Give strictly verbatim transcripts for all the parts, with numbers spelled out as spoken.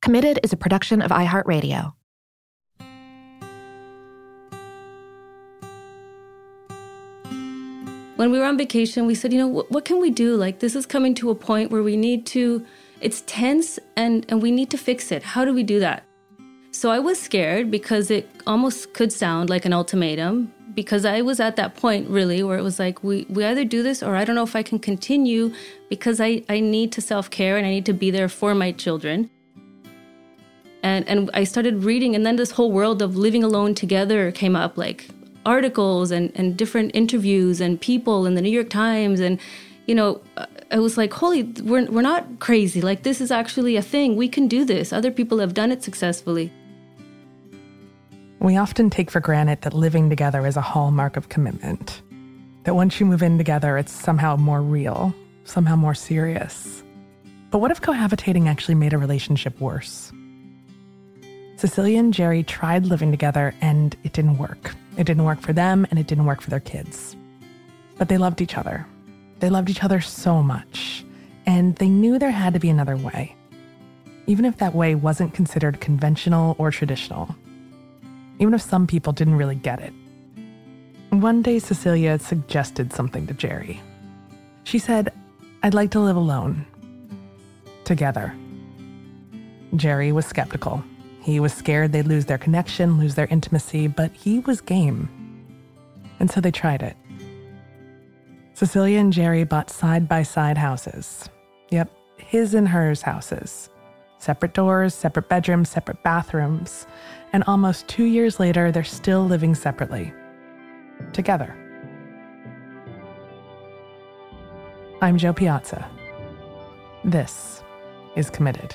Committed is a production of iHeartRadio. When we were on vacation, we said, you know, what, what can we do? Like, this is coming to a point where we need to, it's tense and, and we need to fix it. How do we do that? So I was scared because it almost could sound like an ultimatum, because I was at that point really where it was like, we, we either do this or I don't know if I can continue, because I, I need to self-care and I need to be there for my children. And, and I started reading, and then this whole world of living alone together came up, like articles and, and different interviews and people in the New York Times. And, you know, I was like, holy, we're, we're not crazy. Like, this is actually a thing. We can do this. Other people have done it successfully. We often take for granted that living together is a hallmark of commitment. That once you move in together, it's somehow more real, somehow more serious. But what if cohabitating actually made a relationship worse? Cecilia and Jerry tried living together, and it didn't work. It didn't work for them, and it didn't work for their kids. But they loved each other. They loved each other so much, and they knew there had to be another way, even if that way wasn't considered conventional or traditional, even if some people didn't really get it. One day, Cecilia suggested something to Jerry. She said, "I'd like to live alone. Together." Jerry was skeptical. He was scared they'd lose their connection, lose their intimacy, but he was game. And so they tried it. Cecilia and Jerry bought side-by-side houses. Yep, his and hers houses. Separate doors, separate bedrooms, separate bathrooms. And almost two years later, they're still living separately. Together. I'm Jo Piazza. This is Committed.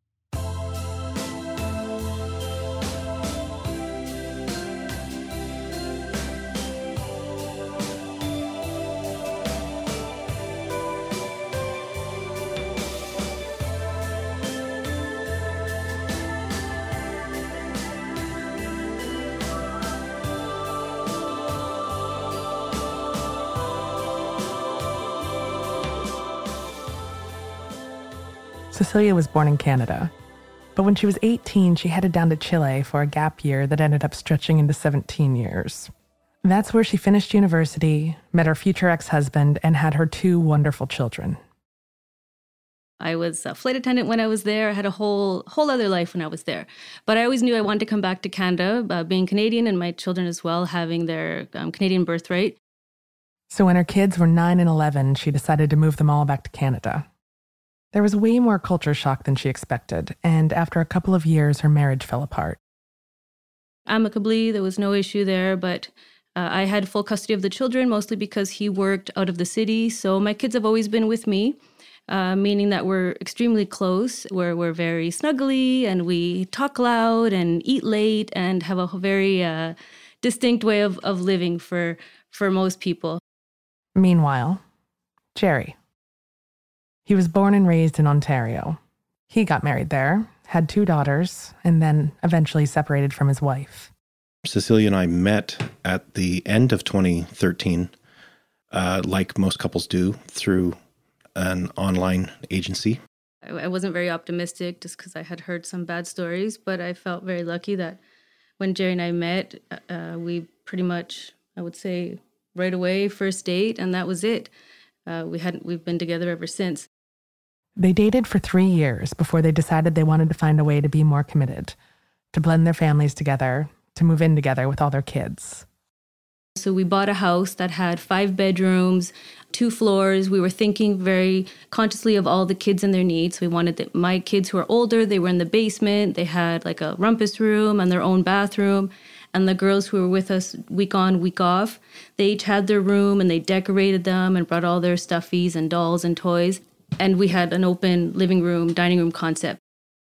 Cecilia was born in Canada, but when she was eighteen, she headed down to Chile for a gap year that ended up stretching into seventeen years. That's where she finished university, met her future ex-husband, and had her two wonderful children. I was a flight attendant when I was there. I had a whole whole other life when I was there. But I always knew I wanted to come back to Canada, uh, being Canadian, and my children as well, having their um, Canadian birthright. So when her kids were nine and eleven, she decided to move them all back to Canada. There was way more culture shock than she expected, and after a couple of years, her marriage fell apart. Amicably, there was no issue there, but uh, I had full custody of the children, mostly because he worked out of the city. So my kids have always been with me, uh, meaning that we're extremely close. We're, we're very snuggly, and we talk loud and eat late and have a very uh, distinct way of, of living for, for most people. Meanwhile, Jerry. He was born and raised in Ontario. He got married there, had two daughters, and then eventually separated from his wife. Cecilia and I met at the end of twenty thirteen, uh, like most couples do, through an online agency. I, I wasn't very optimistic just because I had heard some bad stories, but I felt very lucky that when Jerry and I met, uh, we pretty much, I would say, right away, first date, and that was it. Uh, we hadn't. We've been together ever since. They dated for three years before they decided they wanted to find a way to be more committed, to blend their families together, to move in together with all their kids. So we bought a house that had five bedrooms, two floors. We were thinking very consciously of all the kids and their needs. We wanted the, my kids who are older, they were in the basement. They had like a rumpus room and their own bathroom. And the girls who were with us week on, week off, they each had their room and they decorated them and brought all their stuffies and dolls and toys. And we had an open living room, dining room concept.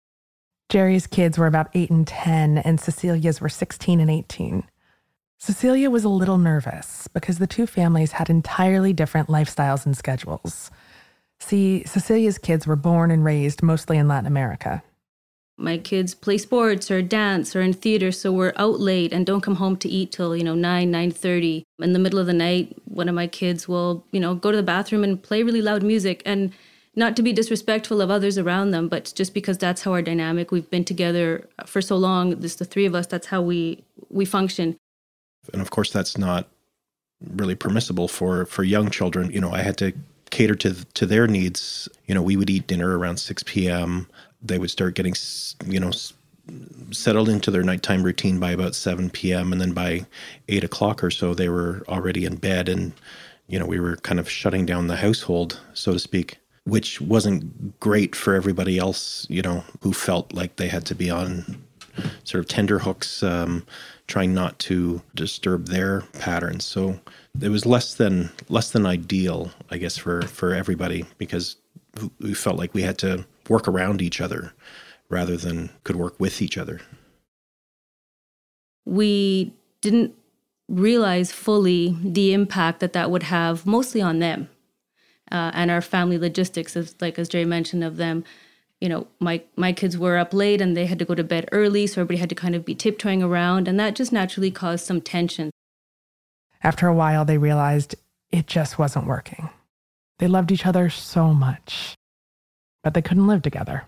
Jerry's kids were about eight and ten, and Cecilia's were sixteen and eighteen. Cecilia was a little nervous because the two families had entirely different lifestyles and schedules. See, Cecilia's kids were born and raised mostly in Latin America. My kids play sports or dance or in theater, so we're out late and don't come home to eat till, you know, nine, nine thirty. In the middle of the night, one of my kids will, you know, go to the bathroom and play really loud music. And not to be disrespectful of others around them, but just because that's how our dynamic, we've been together for so long, this the three of us, that's how we we function. And of course, that's not really permissible for, for young children. You know, I had to cater to to their needs. You know, we would eat dinner around six p.m. They would start getting, you know, settled into their nighttime routine by about seven p.m. And then by eight o'clock or so, they were already in bed. And, you know, we were kind of shutting down the household, so to speak, which wasn't great for everybody else, you know, who felt like they had to be on sort of tenterhooks, um, trying not to disturb their patterns. So it was less than less than ideal, I guess, for, for everybody, because we felt like we had to work around each other rather than could work with each other. We didn't realize fully the impact that that would have mostly on them uh, and our family logistics, as like as Jerry mentioned of them. You know, my my kids were up late and they had to go to bed early, so everybody had to kind of be tiptoeing around, and that just naturally caused some tension. After a while, they realized it just wasn't working. They loved each other so much, but they couldn't live together.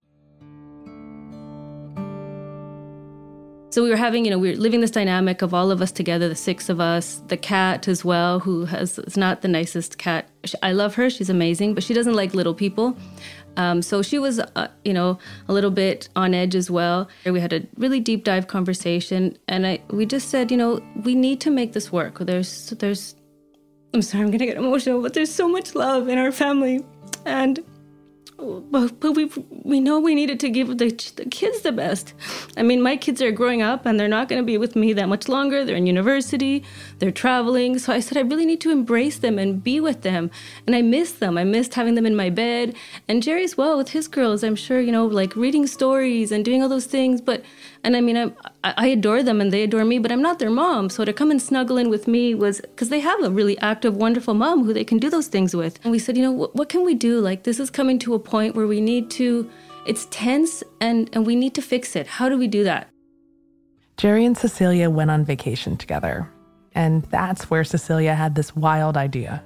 So we were having, you know, we were living this dynamic of all of us together, the six of us, the cat as well, who has, is not the nicest cat. I love her, she's amazing, but she doesn't like little people. Um, so she was, uh, you know, a little bit on edge as well. We had a really deep dive conversation, and I we just said, you know, we need to make this work. There's, there's, I'm sorry, I'm going to get emotional, but there's so much love in our family, and but, but we we know we needed to give the, the kids the best. I mean, my kids are growing up, and they're not going to be with me that much longer. They're in university, they're traveling. So I said, I really need to embrace them and be with them. And I miss them. I missed having them in my bed. And Jerry as well with his girls, I'm sure, you know, like reading stories and doing all those things. But, and I mean, I, I adore them and they adore me, but I'm not their mom. So to come and snuggle in with me was, because they have a really active, wonderful mom who they can do those things with. And we said, you know, what, what can we do? Like, this is coming to a point where we need to, it's tense and, and we need to fix it. How do we do that? Jerry and Cecilia went on vacation together. And that's where Cecilia had this wild idea.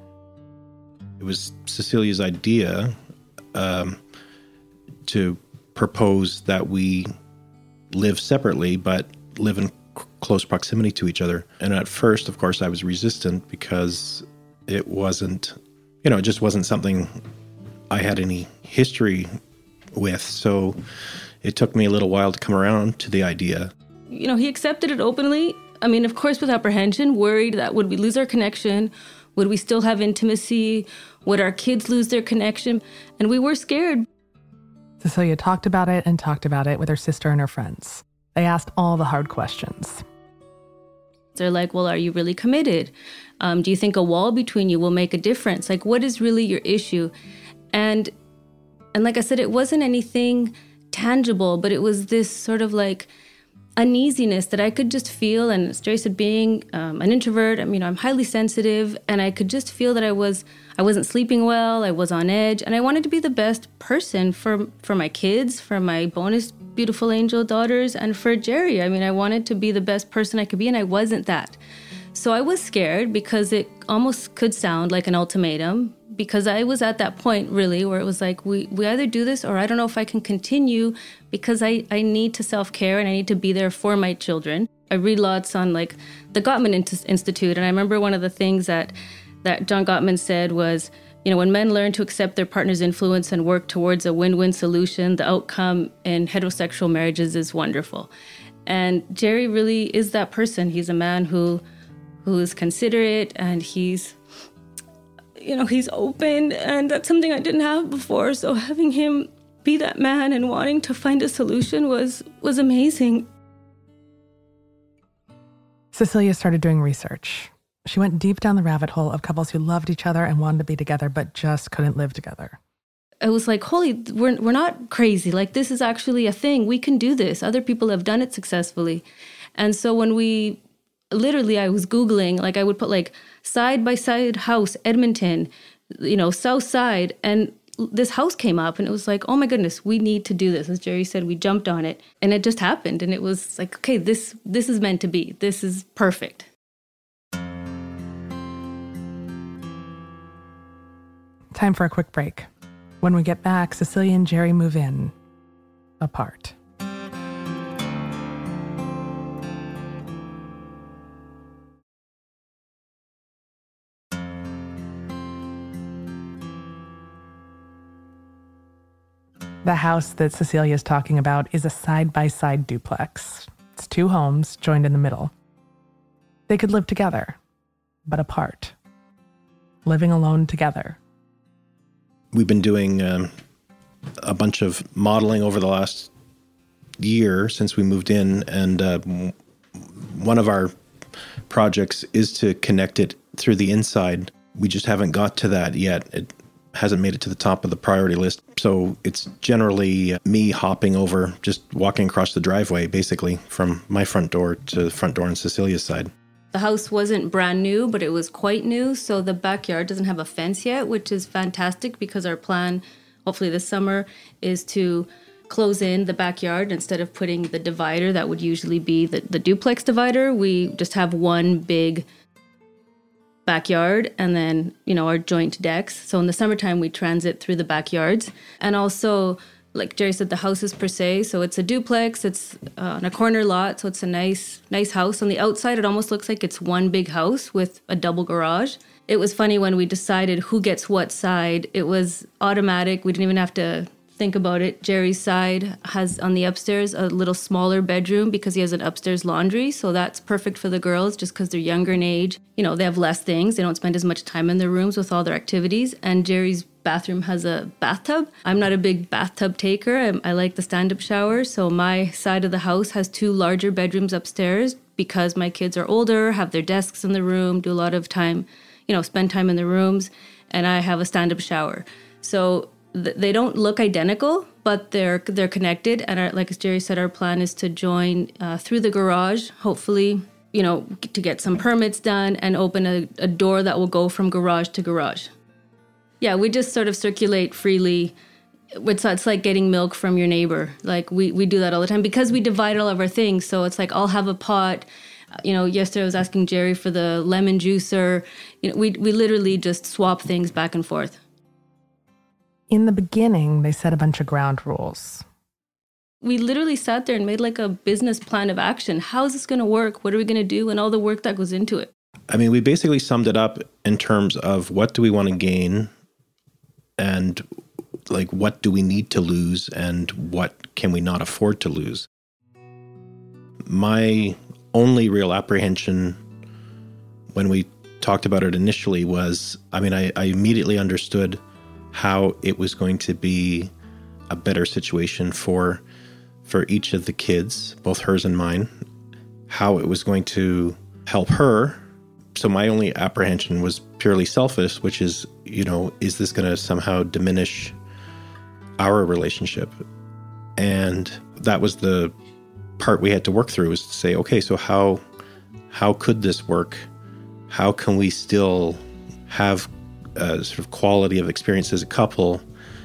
It was Cecilia's idea um, to propose that we live separately, but live in c- close proximity to each other. And at first, of course, I was resistant because it wasn't, you know, it just wasn't something I had any history with. So it took me a little while to come around to the idea. You know, he accepted it openly. I mean, of course, with apprehension, worried that would we lose our connection? Would we still have intimacy? Would our kids lose their connection? And we were scared. Cecilia talked about it and talked about it with her sister and her friends. They asked all the hard questions. They're like, well, are you really committed? Um, do you think a wall between you will make a difference? Like, what is really your issue? And and like I said, it wasn't anything tangible, but it was this sort of like uneasiness that I could just feel. And as Jerry said, being um, an introvert, I mean, I'm highly sensitive, and I could just feel that I was, I wasn't sleeping well, I was on edge, and I wanted to be the best person for for my kids, for my bonus beautiful angel daughters, and for Jerry. I mean, I wanted to be the best person I could be, and I wasn't that. So I was scared because it almost could sound like an ultimatum, because I was at that point really where it was like, we, we either do this or I don't know if I can continue, because I, I need to self-care and I need to be there for my children. I read lots on like the Gottman Institute, and I remember one of the things that, that John Gottman said was, you know, when men learn to accept their partner's influence and work towards a win-win solution, the outcome in heterosexual marriages is wonderful. And Jerry really is that person. He's a man who who is considerate, and he's, you know, he's open, and that's something I didn't have before. So having him be that man and wanting to find a solution was was amazing. Cecilia started doing research. She went deep down the rabbit hole of couples who loved each other and wanted to be together, but just couldn't live together. I was like, holy, we're, we're not crazy. Like, this is actually a thing. We can do this. Other people have done it successfully. And so when we, literally, I was Googling, like I would put like side-by-side house, Edmonton, you know, South Side, and this house came up, and it was like, oh my goodness, we need to do this. As Jerry said, we jumped on it, and it just happened. And it was like, okay, this this is meant to be. This is perfect. Time for a quick break. When we get back, Cecilia and Jerry move in, apart. The house that Cecilia is talking about is a side-by-side duplex. It's two homes joined in the middle. They could live together, but apart. Living alone together. We've been doing um, a bunch of modeling over the last year since we moved in, and uh, one of our projects is to connect it through the inside. We just haven't got to that yet. It hasn't made it to the top of the priority list. So it's generally me hopping over, just walking across the driveway, basically, from my front door to the front door on Cecilia's side. The house wasn't brand new, but it was quite new. So the backyard doesn't have a fence yet, which is fantastic because our plan, hopefully this summer, is to close in the backyard. Instead of putting the divider that would usually be the, the duplex divider, we just have one big backyard and then, you know, our joint decks. So in the summertime, we transit through the backyards. And also, like Jerry said, the house is per se. So it's a duplex. It's uh, on a corner lot. So it's a nice, nice house. On the outside, it almost looks like it's one big house with a double garage. It was funny when we decided who gets what side. It was automatic. We didn't even have to think about it. Jerry's side has on the upstairs a little smaller bedroom because he has an upstairs laundry. So that's perfect for the girls just because they're younger in age. You know, they have less things. They don't spend as much time in their rooms with all their activities. And Jerry's bathroom has a bathtub. I'm not a big bathtub taker. I, I like the stand-up shower. So my side of the house has two larger bedrooms upstairs because my kids are older, have their desks in the room, do a lot of time, you know, spend time in the rooms. And I have a stand-up shower. So they don't look identical, but they're they're connected. And our, like as Jerry said, our plan is to join uh, through the garage, hopefully, you know, to get some permits done and open a, a door that will go from garage to garage. Yeah, we just sort of circulate freely. It's, it's like getting milk from your neighbor. Like we, we do that all the time because we divide all of our things. So it's like I'll have a pot. You know, yesterday I was asking Jerry for the lemon juicer. You know, we we literally just swap things back and forth. In the beginning, they set a bunch of ground rules. We literally sat there and made like a business plan of action. How is this going to work? What are we going to do? And all the work that goes into it. I mean, we basically summed it up in terms of what do we want to gain and like what do we need to lose and what can we not afford to lose. My only real apprehension when we talked about it initially was, I mean, I, I immediately understood how it was going to be a better situation for for each of the kids, both hers and mine, how it was going to help her. So my only apprehension was purely selfish, which is, you know, is this going to somehow diminish our relationship? And that was the part we had to work through, is to say, okay, so how how could this work? How can we still have a sort of quality of experience as a couple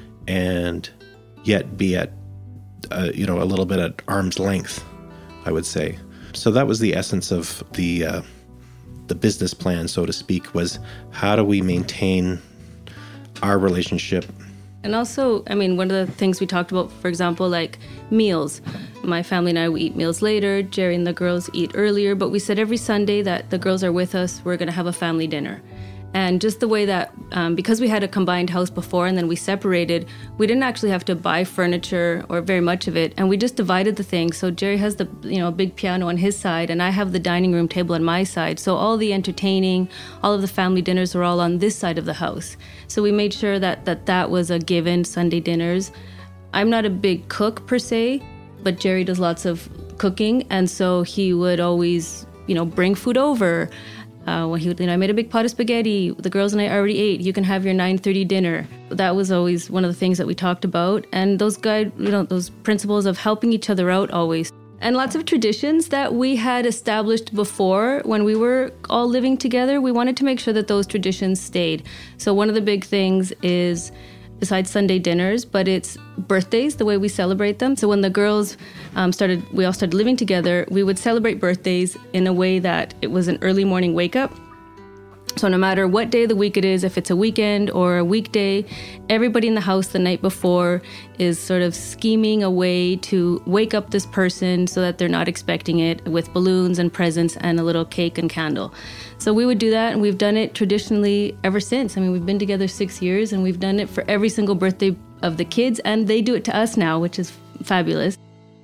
and yet be at, uh, you know, a little bit at arm's length, I would say. So that was the essence of the uh, the business plan, so to speak, was how do we maintain our relationship? And also, I mean, one of the things we talked about, for example, like meals. My family and I, we eat meals later. Jerry and the girls eat earlier. But we said every Sunday that the girls are with us, we're going to have a family dinner. And just the way that, um, because we had a combined house before and then we separated, we didn't actually have to buy furniture or very much of it. And we just divided the things. So Jerry has the, you know, big piano on his side and I have the dining room table on my side. So all the entertaining, all of the family dinners are all on this side of the house. So we made sure that that, that was a given Sunday dinners. I'm not a big cook per se, but Jerry does lots of cooking. And so he would always, you know, bring food over. Uh, when he, you know, I made a big pot of spaghetti. The girls and I already ate. You can have your nine thirty dinner. That was always one of the things that we talked about. And those guide, you know, those principles of helping each other out always. And lots of traditions that we had established before when we were all living together. We wanted to make sure that those traditions stayed. So one of the big things is, besides Sunday dinners, but it's birthdays, the way we celebrate them. So when the girls um, started, we all started living together, we would celebrate birthdays in a way that it was an early morning wake up. So no matter what day of the week it is, if it's a weekend or a weekday, everybody in the house the night before is sort of scheming a way to wake up this person so that they're not expecting it, with balloons and presents and a little cake and candle. So we would do that, and we've done it traditionally ever since. I mean, we've been together six years, and we've done it for every single birthday of the kids, and they do it to us now, which is fabulous.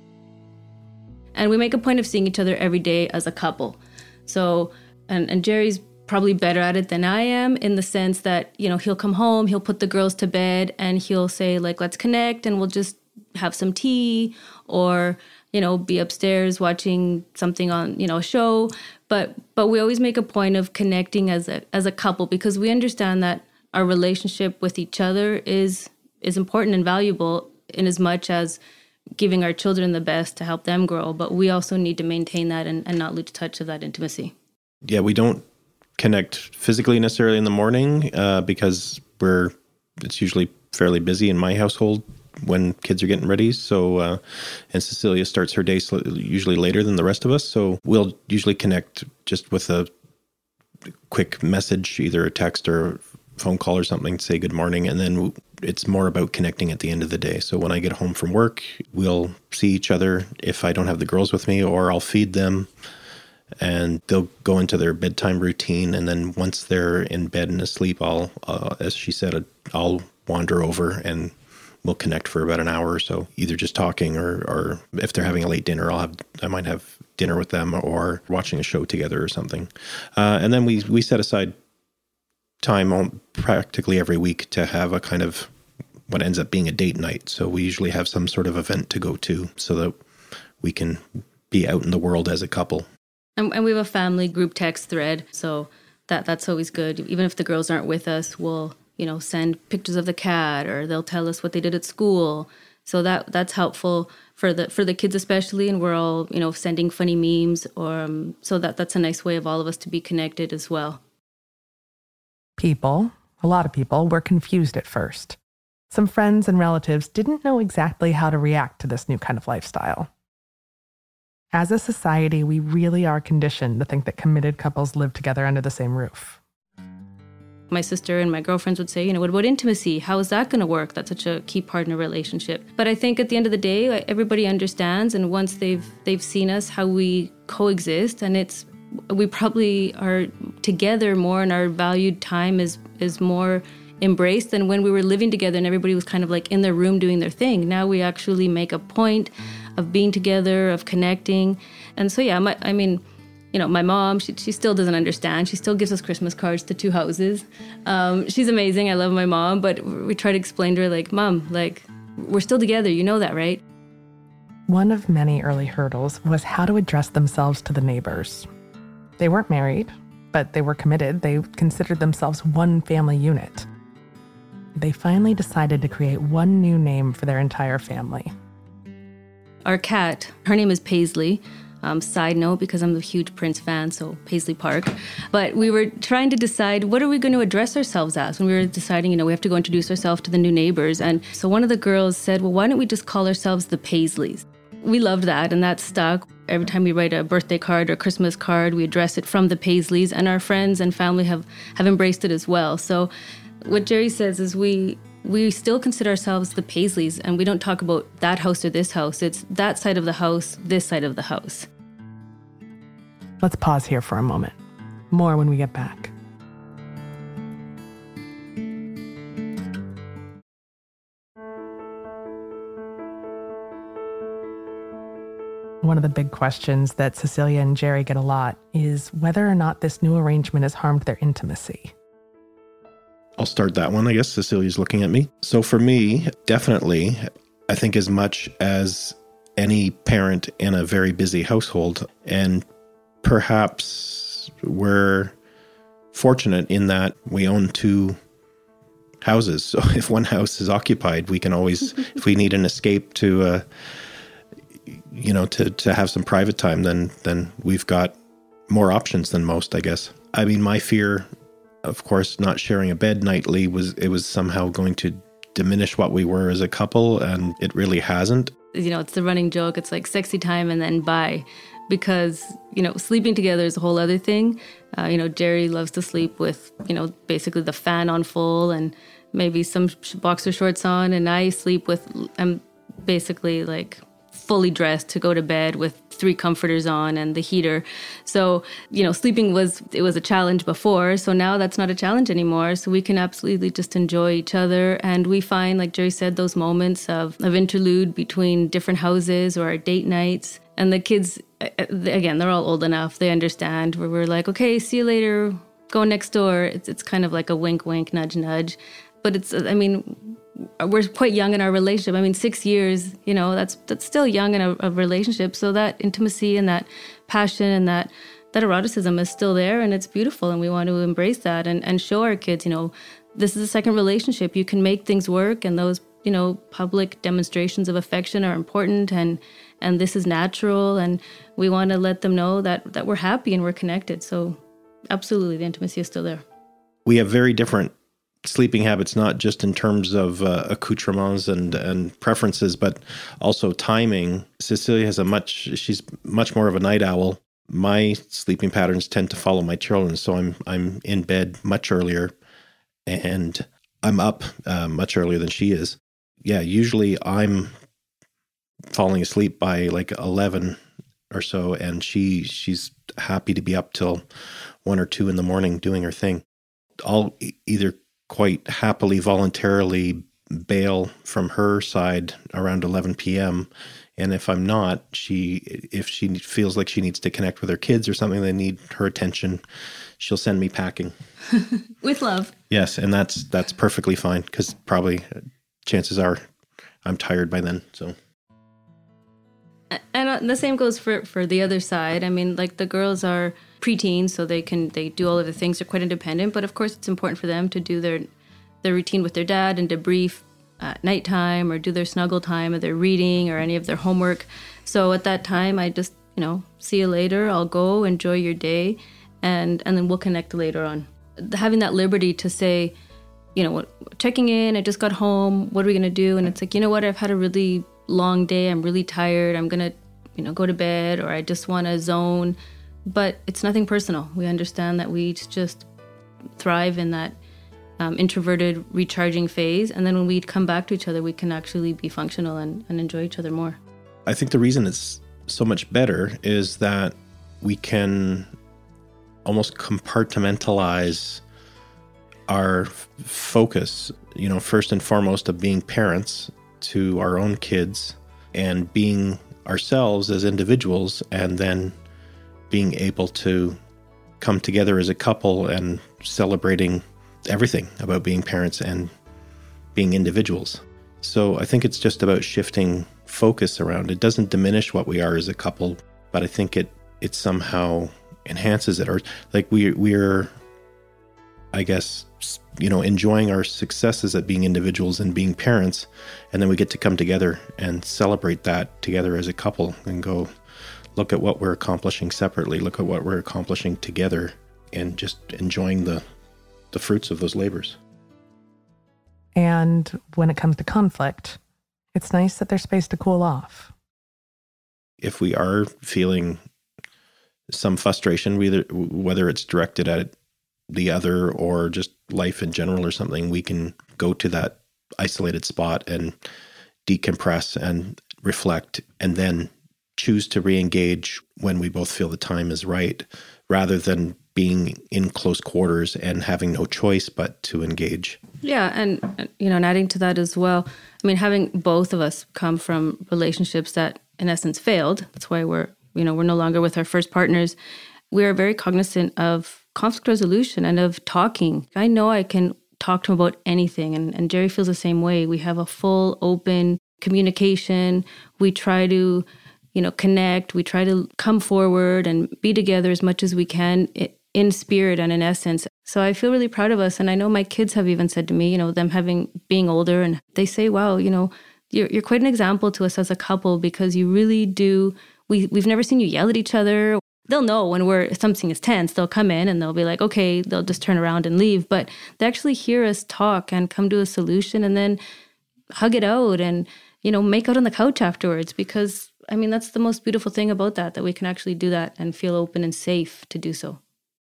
And we make a point of seeing each other every day as a couple. So, and, and Jerry's probably better at it than I am, in the sense that, you know, he'll come home, he'll put the girls to bed, and he'll say, like, let's connect, and we'll just have some tea, or, you know, be upstairs watching something on, you know, a show. But but we always make a point of connecting as a as a couple, because we understand that our relationship with each other is is important and valuable, in as much as giving our children the best to help them grow. But we also need to maintain that and, and not lose touch of that intimacy. Yeah, we don't connect physically necessarily in the morning uh, because we're it's usually fairly busy in my household when kids are getting ready. So, uh, and Cecilia starts her day sl- usually later than the rest of us. So we'll usually connect just with a quick message, either a text or a phone call or something, to say good morning. And then it's more about connecting at the end of the day. So when I get home from work, we'll see each other if I don't have the girls with me, or I'll feed them, and they'll go into their bedtime routine. And then once they're in bed and asleep, I'll, uh, as she said, I'll wander over and we'll connect for about an hour or so, either just talking, or, or if they're having a late dinner, I'll have, I might have dinner with them, or watching a show together or something. Uh, and then we, we set aside time on practically every week to have a kind of what ends up being a date night. So we usually have some sort of event to go to so that we can be out in the world as a couple. And, and we have a family group text thread, so that that's always good. Even if the girls aren't with us, we'll, you know, send pictures of the cat, or they'll tell us what they did at school. So that that's helpful for the for the kids especially, and we're all, you know, sending funny memes, or um, so that that's a nice way of all of us to be connected as well. People, a lot of people, were confused at first. Some friends and relatives didn't know exactly how to react to this new kind of lifestyle. As a society, we really are conditioned to think that committed couples live together under the same roof. My sister and my girlfriends would say, you know, what about intimacy? How is that going to work? That's such a key part in a relationship. But I think at the end of the day, like, everybody understands, and once they've they've seen us, how we coexist, and it's we probably are together more, and our valued time is is more embraced than when we were living together and everybody was kind of like in their room doing their thing. Now we actually make a point of being together, of connecting. And so, yeah, my, I mean, you know, my mom, she, she still doesn't understand. She still gives us Christmas cards to two houses. Um, she's amazing. I love my mom. But we try to explain to her, like, Mom, like, we're still together. You know that, right? One of many early hurdles was how to address themselves to the neighbors. They weren't married, but they were committed. They considered themselves one family unit. They finally decided to create one new name for their entire family. Our cat, her name is Paisley. Um, side note, because I'm a huge Prince fan, so Paisley Park. But we were trying to decide, what are we going to address ourselves as? When we were deciding, you know, we have to go introduce ourselves to the new neighbors. And so one of the girls said, well, why don't we just call ourselves the Paisleys? We loved that, and that stuck. Every time we write a birthday card or Christmas card, we address it from the Paisleys, and our friends and family have, have embraced it as well. So what Jerry says is we we still consider ourselves the Paisleys, and we don't talk about that house or this house. It's that side of the house, this side of the house. Let's pause here for a moment. More when we get back. One of the big questions that Cecilia and Jerry get a lot is whether or not this new arrangement has harmed their intimacy. I'll start that one, I guess. Cecilia's looking at me. So for me, definitely, I think as much as any parent in a very busy household, and perhaps we're fortunate in that we own two houses. So if one house is occupied, we can always, if we need an escape to, uh, you know, to, to have some private time, then then we've got more options than most, I guess. I mean, my fear, of course, not sharing a bed nightly was it was somehow going to diminish what we were as a couple, and it really hasn't. You know, it's the running joke. It's like sexy time and then bye. because, you know, sleeping together is a whole other thing. Uh, you know, Jerry loves to sleep with, you know, basically the fan on full and maybe some boxer shorts on, and I sleep with, I'm basically like fully dressed to go to bed with three comforters on and the heater. So, you know, sleeping was, it was a challenge before. So now that's not a challenge anymore. So we can absolutely just enjoy each other. And we find, like Jerry said, those moments of, of interlude between different houses or our date nights. And the kids, again, they're all old enough. They understand where we're like, okay, see you later, go next door. It's, it's kind of like a wink, wink, nudge, nudge. But it's, I mean, we're quite young in our relationship. I mean, six years, you know, that's that's still young in a, a relationship. So that intimacy and that passion and that that eroticism is still there, and it's beautiful. And we want to embrace that and, and show our kids, you know, this is a second relationship. You can make things work, and those, you know, public demonstrations of affection are important, and and this is natural. And we want to let them know that that we're happy and we're connected. So absolutely, the intimacy is still there. We have very different sleeping habits, not just in terms of uh, accoutrements and, and preferences, but also timing. Cecilia has a much, she's much more of a night owl. My sleeping patterns tend to follow my children. So I'm, I'm in bed much earlier and I'm up uh, much earlier than she is. Yeah. Usually I'm falling asleep by like eleven or so. And she, she's happy to be up till one or two in the morning doing her thing. I'll e- either quite happily, voluntarily bail from her side around eleven p.m. And if I'm not, she, if she feels like she needs to connect with her kids or something, they need her attention, she'll send me packing. With love. Yes, and that's that's perfectly fine, because probably chances are I'm tired by then. So. And the same goes for, for the other side. I mean, like the girls are preteens, so they can they do all of the things. They're quite independent, but of course it's important for them to do their their routine with their dad and debrief at nighttime, or do their snuggle time or their reading or any of their homework. So at that time, I just, you know, see you later. I'll go enjoy your day, and and then we'll connect later on. Having that liberty to say, you know, checking in. I just got home. What are we gonna do? And it's like, you know what? I've had a really long day. I'm really tired. I'm gonna, you know, go to bed, or I just want to zone. But it's nothing personal. We understand that we just thrive in that um, introverted recharging phase. And then when we come back to each other, we can actually be functional and, and enjoy each other more. I think the reason it's so much better is that we can almost compartmentalize our f- focus, you know, first and foremost of being parents to our own kids and being ourselves as individuals, and then being able to come together as a couple and celebrating everything about being parents and being individuals. So I think it's just about shifting focus around. It doesn't diminish what we are as a couple, but I think it it somehow enhances it. Or like we we're, I guess, you know, enjoying our successes at being individuals and being parents, and then we get to come together and celebrate that together as a couple and go, look at what we're accomplishing separately, look at what we're accomplishing together, and just enjoying the the fruits of those labors. And when it comes to conflict, it's nice that there's space to cool off. If we are feeling some frustration, whether whether it's directed at the other or just life in general or something, we can go to that isolated spot and decompress and reflect, and then choose to re-engage when we both feel the time is right, rather than being in close quarters and having no choice but to engage. Yeah, and, you know, and adding to that as well, I mean, having both of us come from relationships that in essence failed, that's why we're, you know, we're no longer with our first partners. We are very cognizant of conflict resolution and of talking. I know I can talk to him about anything, and, and Jerry feels the same way. We have a full, open communication. We try to, you know, connect. We try to come forward and be together as much as we can in spirit and in essence. So I feel really proud of us. And I know my kids have even said to me, you know, them having, being older, and they say, wow, you know, you're, you're quite an example to us as a couple, because you really do, we, we've never seen you yell at each other. They'll know when we're, something is tense, they'll come in and they'll be like, okay, they'll just turn around and leave. But they actually hear us talk and come to a solution, and then hug it out and, you know, make out on the couch afterwards, because I mean, that's the most beautiful thing about that, that we can actually do that and feel open and safe to do so.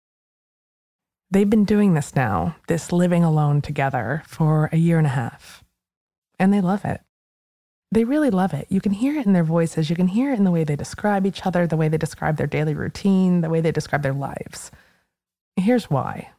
They've been doing this now, this living alone together, for a year and a half. And they love it. They really love it. You can hear it in their voices. You can hear it in the way they describe each other, the way they describe their daily routine, the way they describe their lives. Here's why.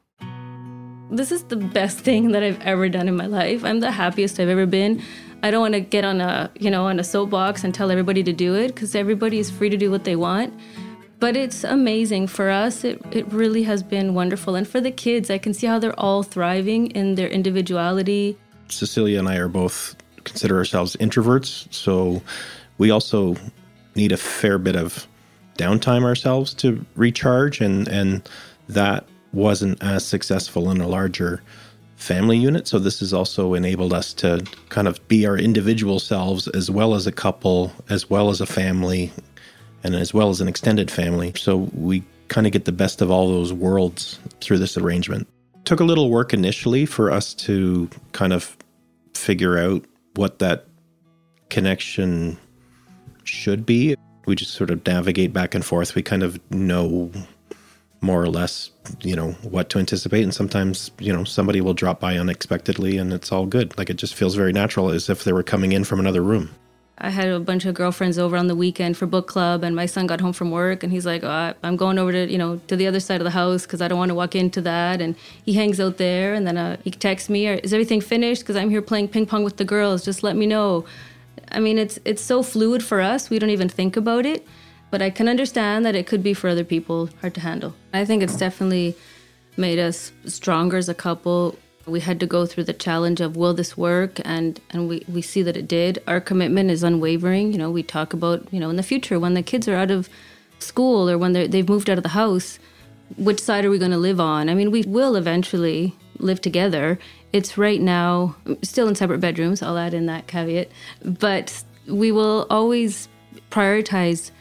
This is the best thing that I've ever done in my life. I'm the happiest I've ever been. I don't want to get on a, you know, on a soapbox and tell everybody to do it, because everybody is free to do what they want. But it's amazing. For us, it, it really has been wonderful. And for the kids, I can see how they're all thriving in their individuality. Cecilia and I are both consider ourselves introverts, so we also need a fair bit of downtime ourselves to recharge, and and that wasn't as successful in a larger family unit. So this has also enabled us to kind of be our individual selves as well as a couple, as well as a family, and as well as an extended family. So we kind of get the best of all those worlds through this arrangement. It took a little work initially for us to kind of figure out what that connection should be. We just sort of navigate back and forth. We kind of know more or less, you know, what to anticipate. And sometimes, you know, somebody will drop by unexpectedly and it's all good. Like, it just feels very natural, as if they were coming in from another room. I had a bunch of girlfriends over on the weekend for book club, and my son got home from work and he's like, oh, I'm going over to, you know, to the other side of the house because I don't want to walk into that. And he hangs out there, and then uh, he texts me, is everything finished? Because I'm here playing ping pong with the girls. Just let me know. I mean, it's it's so fluid for us. We don't even think about it. But I can understand that it could be for other people hard to handle. I think it's definitely made us stronger as a couple. We had to go through the challenge of, will this work? And and we, we see that it did. Our commitment is unwavering. You know, we talk about, you know, in the future, when the kids are out of school or when they've moved out of the house, which side are we going to live on? I mean, we will eventually live together. It's right now still in separate bedrooms. I'll add in that caveat. But we will always prioritize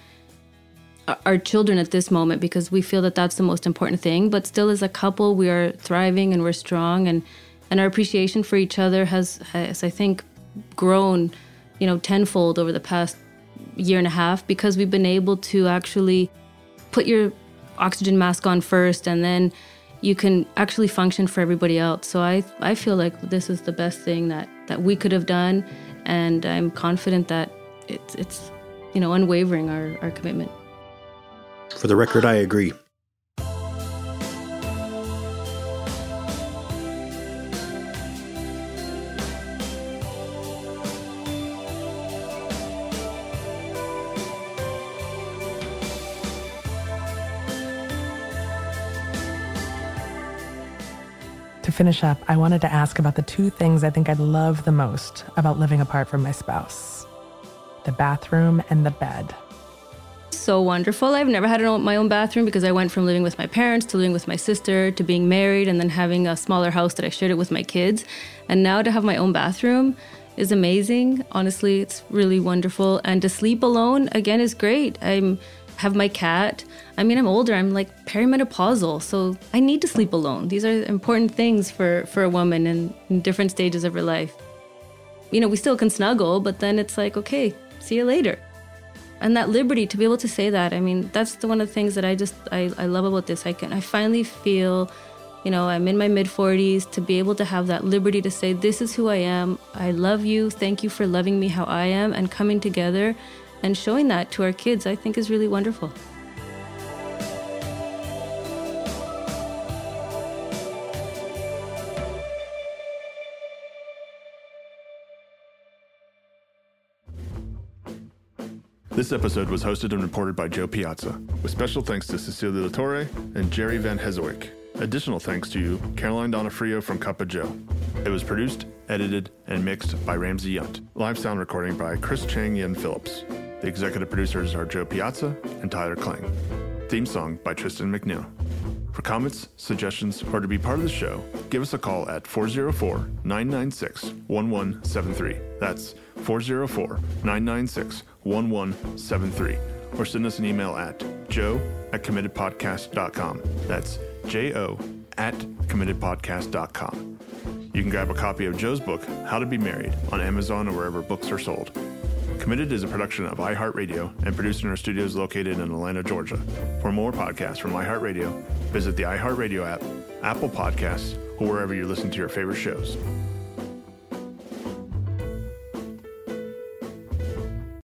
our children at this moment, because we feel that that's the most important thing. But still, as a couple, we are thriving and we're strong, and, and our appreciation for each other has, has, I think, grown, you know, tenfold over the past year and a half, because we've been able to actually put your oxygen mask on first, and then you can actually function for everybody else. So I, I feel like this is the best thing that, that we could have done, and I'm confident that it's, it's you know, unwavering, our, our commitment. For the record, I agree. To finish up, I wanted to ask about the two things I think I love the most about living apart from my spouse: the bathroom and the bed. So wonderful. I've never had my own bathroom, because I went from living with my parents to living with my sister to being married and then having a smaller house that I shared it with my kids. And now to have my own bathroom is amazing. Honestly, it's really wonderful. And to sleep alone, again, is great. I have my cat. I mean, I'm older. I'm like perimenopausal, so I need to sleep alone. These are important things for, for a woman in, in different stages of her life. You know, we still can snuggle, but then it's like, okay, see you later. And that liberty to be able to say that, I mean, that's the one of the things that I just, I, I love about this. I can, I finally feel, you know, I'm in my mid forties, to be able to have that liberty to say, this is who I am. I love you. Thank you for loving me how I am. And coming together and showing that to our kids, I think is really wonderful. This episode was hosted and reported by Joe Piazza, with special thanks to Cecilia Latorre and Jerry Van Hezowick. Additional thanks to Caroline Donofrio from Cup of Joe. It was produced, edited, and mixed by Ramsey Yunt. Live sound recording by Chris Chang Yen Phillips. The executive producers are Joe Piazza and Tyler Klang. Theme song by Tristan McNeil. For comments, suggestions, or to be part of the show, give us a call at four oh four, nine nine six, one one seven three. That's four oh four, nine nine six, one one seven three. Or send us an email at joe at committed podcast dot com. That's J-O at committed podcast dot com. You can grab a copy of Joe's book, How to Be Married, on Amazon or wherever books are sold. Committed is a production of iHeartRadio and produced in our studios located in Atlanta, Georgia. For more podcasts from iHeartRadio, visit the iHeartRadio app, Apple Podcasts, or wherever you listen to your favorite shows.